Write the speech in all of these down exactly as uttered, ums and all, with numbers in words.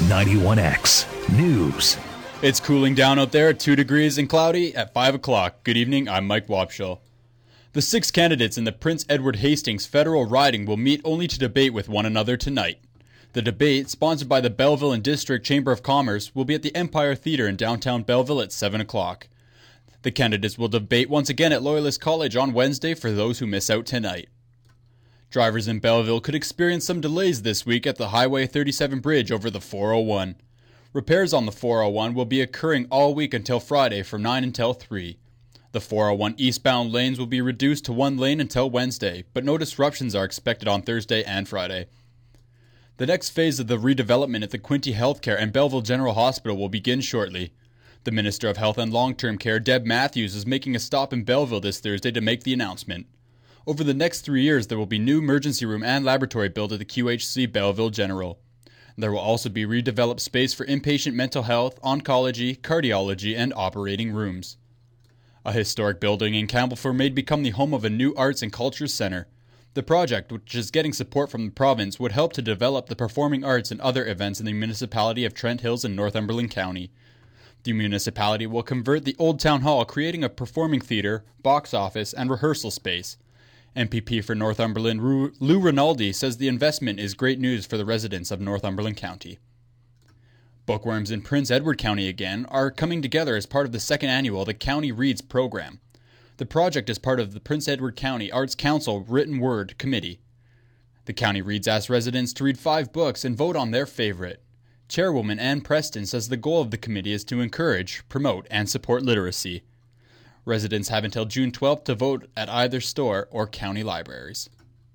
ninety-one X News. It's cooling down out there at two degrees and cloudy at five o'clock. Good evening, I'm Mike Wapshall. The six candidates in the Prince Edward Hastings federal riding will meet only to debate with one another tonight. The debate, sponsored by the Belleville and District Chamber of Commerce, will be at the Empire Theatre in downtown Belleville at seven o'clock. The candidates will debate once again at Loyalist College on Wednesday for those who miss out tonight. Drivers in Belleville could experience some delays this week at the Highway thirty-seven bridge over the four oh one. Repairs on the four oh one will be occurring all week until Friday from nine until three. The four oh one eastbound lanes will be reduced to one lane until Wednesday, but no disruptions are expected on Thursday and Friday. The next phase of the redevelopment at the Quinte Healthcare and Belleville General Hospital will begin shortly. The Minister of Health and Long-Term Care, Deb Matthews, is making a stop in Belleville this Thursday to make the announcement. Over the next three years, there will be new emergency room and laboratory built at the Q H C Belleville General. There will also be redeveloped space for inpatient mental health, oncology, cardiology, and operating rooms. A historic building in Campbellford may become the home of a new arts and culture center. The project, which is getting support from the province, would help to develop the performing arts and other events in the municipality of Trent Hills in Northumberland County. The municipality will convert the Old Town Hall, creating a performing theatre, box office, and rehearsal space. M P P for Northumberland Lou Rinaldi says the investment is great news for the residents of Northumberland County. Bookworms in Prince Edward County again are coming together as part of the second annual The County Reads program. The project is part of the Prince Edward County Arts Council Written Word Committee. The County Reads asks residents to read five books and vote on their favorite. Chairwoman Ann Preston says the goal of the committee is to encourage, promote, and support literacy. Residents have until June twelfth to vote at either store or county libraries.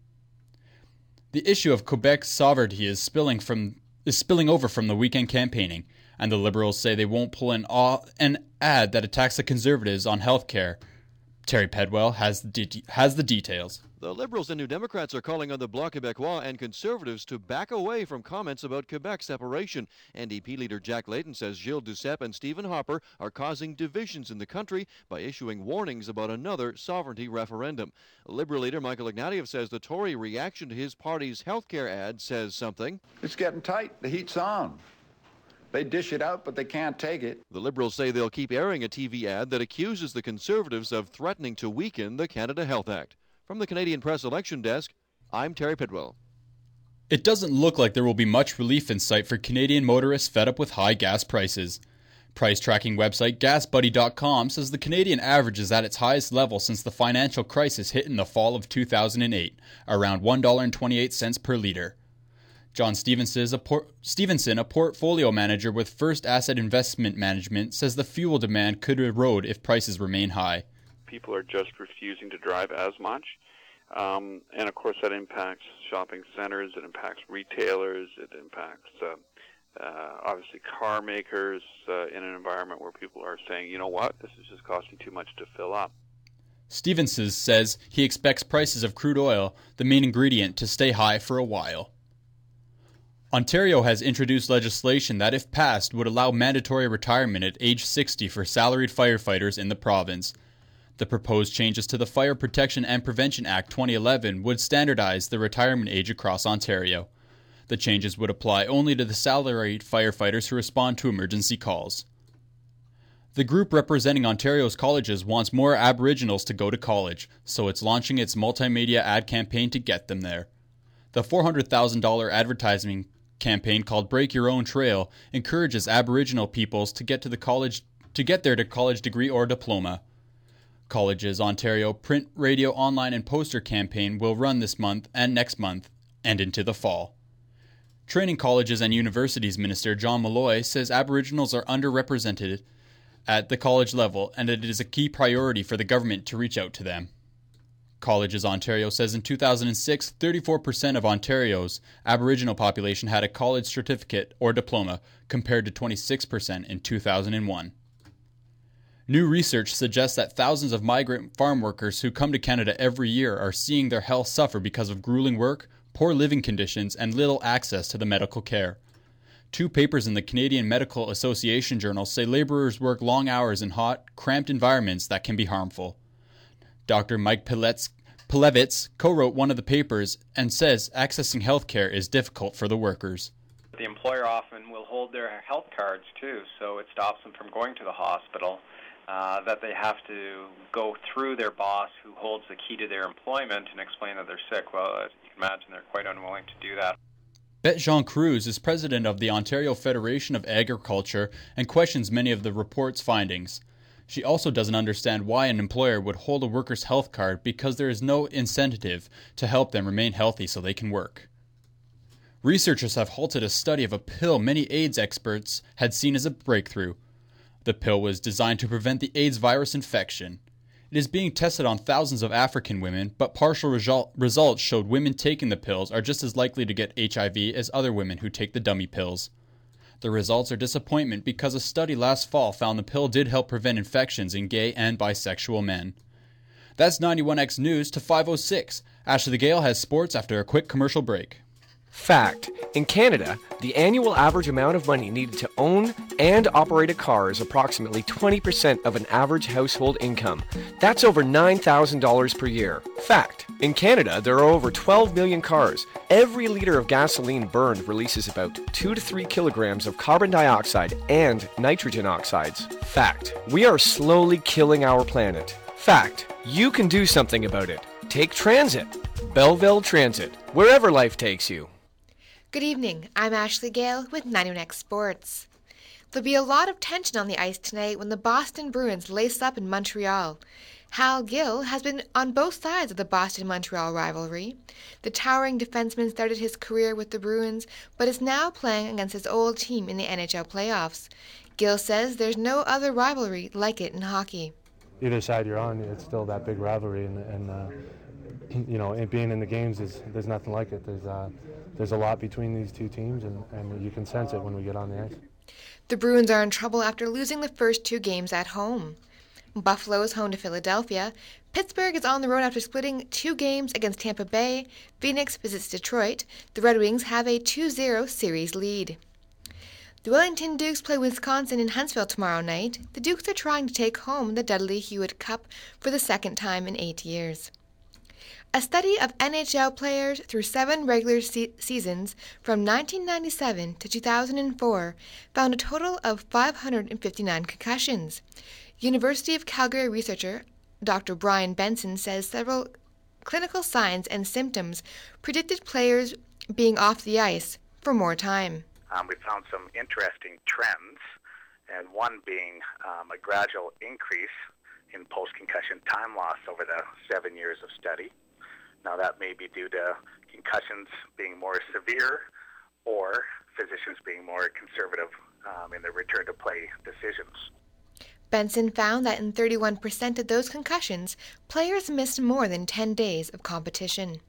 The issue of Quebec's sovereignty is spilling from is spilling over from the weekend campaigning, and the Liberals say they won't pull an, an ad that attacks the Conservatives on health care. Terry Pedwell has the, de- has the details. The Liberals and New Democrats are calling on the Bloc Québécois and Conservatives to back away from comments about Quebec separation. N D P leader Jack Layton says Gilles Duceppe and Stephen Harper are causing divisions in the country by issuing warnings about another sovereignty referendum. Liberal leader Michael Ignatieff says the Tory reaction to his party's healthcare ad says something. It's getting tight. The heat's on. They dish it out, but they can't take it. The Liberals say they'll keep airing a T V ad that accuses the Conservatives of threatening to weaken the Canada Health Act. From the Canadian Press Election Desk, I'm Terry Pidwell. It doesn't look like there will be much relief in sight for Canadian motorists fed up with high gas prices. Price tracking website gas buddy dot com says the Canadian average is at its highest level since the financial crisis hit in the fall of two thousand eight, around one dollar and twenty-eight cents per litre. John Stevenson, a, por- Stevenson, a portfolio manager with First Asset Investment Management, says the fuel demand could erode if prices remain high. People are just refusing to drive as much. Um, and, of course, that impacts shopping centers. It impacts retailers. It impacts, uh, uh, obviously, car makers uh, in an environment where people are saying, you know what, this is just costing too much to fill up. Stevenson says he expects prices of crude oil, the main ingredient, to stay high for a while. Ontario has introduced legislation that, if passed, would allow mandatory retirement at age sixty for salaried firefighters in the province. The proposed changes to the Fire Protection and Prevention Act twenty eleven would standardize the retirement age across Ontario. The changes would apply only to the salaried firefighters who respond to emergency calls. The group representing Ontario's colleges wants more Aboriginals to go to college, so it's launching its multimedia ad campaign to get them there. The four hundred thousand dollars advertising campaign called Break Your Own Trail encourages Aboriginal peoples to get to the college to get there to college degree or diploma. Colleges Ontario print, radio, online, and poster campaign will run this month and next month and into the fall. Training Colleges and Universities Minister John Malloy says Aboriginals are underrepresented at the college level and it is a key priority for the government to reach out to them. Colleges Ontario says in two thousand six, thirty-four percent of Ontario's Aboriginal population had a college certificate or diploma, compared to twenty-six percent in two thousand one. New research suggests that thousands of migrant farm workers who come to Canada every year are seeing their health suffer because of grueling work, poor living conditions, and little access to the medical care. Two papers in the Canadian Medical Association Journal say laborers work long hours in hot, cramped environments that can be harmful. Doctor Mike Pilets, Pilevitz co-wrote one of the papers and says accessing health care is difficult for the workers. The employer often will hold their health cards too, so it stops them from going to the hospital, uh, that they have to go through their boss who holds the key to their employment and explain that they're sick. Well, as you can imagine, they're quite unwilling to do that. Bette-Jean Cruz is president of the Ontario Federation of Agriculture and questions many of the report's findings. She also doesn't understand why an employer would hold a worker's health card because there is no incentive to help them remain healthy so they can work. Researchers have halted a study of a pill many AIDS experts had seen as a breakthrough. The pill was designed to prevent the AIDS virus infection. It is being tested on thousands of African women, but partial result- results showed women taking the pills are just as likely to get H I V as other women who take the dummy pills. The results are disappointment because a study last fall found the pill did help prevent infections in gay and bisexual men. That's ninety-one X News to five oh six. Ashley the Gale has sports after a quick commercial break. Fact. In Canada, the annual average amount of money needed to own and operate a car is approximately twenty percent of an average household income. That's over nine thousand dollars per year. Fact. In Canada, there are over twelve million cars. Every liter of gasoline burned releases about two to three kilograms of carbon dioxide and nitrogen oxides. Fact. We are slowly killing our planet. Fact. You can do something about it. Take transit. Belleville Transit. Wherever life takes you. Good evening, I'm Ashley Gale with ninety-one X Sports. There'll be a lot of tension on the ice tonight when the Boston Bruins lace up in Montreal. Hal Gill has been on both sides of the Boston-Montreal rivalry. The towering defenseman started his career with the Bruins, but is now playing against his old team in the N H L playoffs. Gill says there's no other rivalry like it in hockey. Either side you're on, it's still that big rivalry, and, and uh, you know, it being in the games is there's nothing like it. There's uh, there's a lot between these two teams, and, and you can sense it when we get on the ice. The Bruins are in trouble after losing the first two games at home. Buffalo is home to Philadelphia. Pittsburgh is on the road after splitting two games against Tampa Bay. Phoenix visits Detroit. The Red Wings have a two zero series lead. The Wellington Dukes play Wisconsin in Huntsville tomorrow night. The Dukes are trying to take home the Dudley Hewitt Cup for the second time in eight years. A study of N H L players through seven regular se- seasons from nineteen ninety-seven to two thousand four found a total of five hundred fifty-nine concussions. University of Calgary researcher Doctor Brian Benson says several clinical signs and symptoms predicted players being off the ice for more time. Um, we found some interesting trends, and one being um, a gradual increase in post-concussion time loss over the seven years of study. Now, that may be due to concussions being more severe or physicians being more conservative um, in their return-to-play decisions. Benson found that in thirty-one percent of those concussions, players missed more than ten days of competition.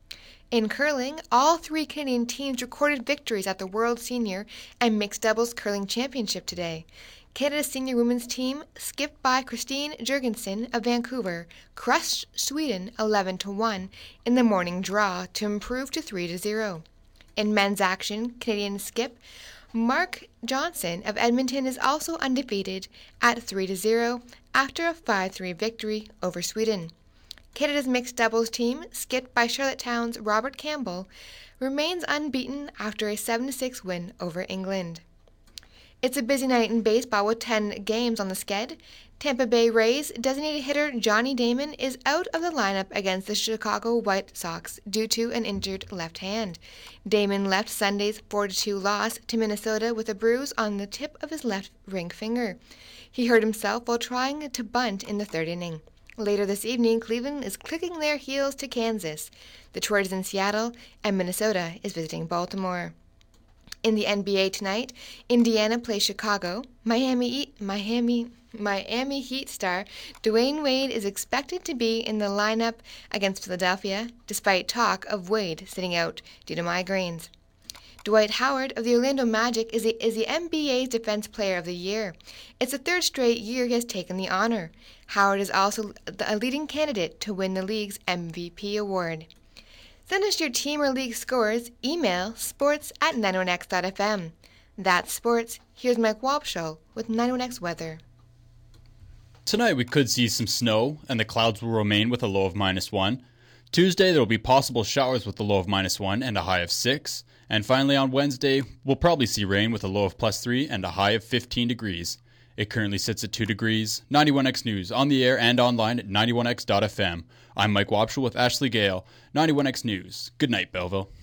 In curling, all three Canadian teams recorded victories at the World Senior and Mixed Doubles Curling Championship today. Canada's senior women's team, skipped by Christine Jurgensen of Vancouver, crushed Sweden eleven to one in the morning draw to improve to three to zero. In men's action, Canadian skip Mark Johnson of Edmonton is also undefeated at three to zero after a five three victory over Sweden. Canada's mixed doubles team, skipped by Charlottetown's Robert Campbell, remains unbeaten after a seven to six win over England. It's a busy night in baseball with ten games on the sked. Tampa Bay Rays designated hitter Johnny Damon is out of the lineup against the Chicago White Sox due to an injured left hand. Damon left Sunday's four to two loss to Minnesota with a bruise on the tip of his left ring finger. He hurt himself while trying to bunt in the third inning. Later this evening, Cleveland is clicking their heels to Kansas. Detroit is in Seattle, and Minnesota is visiting Baltimore. In the N B A tonight, Indiana plays Chicago. Miami, Miami, Miami Heat star Dwayne Wade is expected to be in the lineup against Philadelphia, despite talk of Wade sitting out due to migraines. Dwight Howard of the Orlando Magic is the, is the N B A's Defense Player of the Year. It's the third straight year he has taken the honor. Howard is also a leading candidate to win the league's M V P award. Send us your team or league scores. Email sports at ninety-one x dot f m. That's sports. Here's Mike Wobschall with ninety-one X weather. Tonight we could see some snow, and the clouds will remain with a low of minus one. Tuesday, there will be possible showers with a low of minus one and a high of six. And finally on Wednesday, we'll probably see rain with a low of plus three and a high of fifteen degrees. It currently sits at two degrees. ninety-one X News, on the air and online at ninety-one x dot f m. I'm Mike Wapshall with Ashley Gale, ninety-one X News. Good night, Belleville.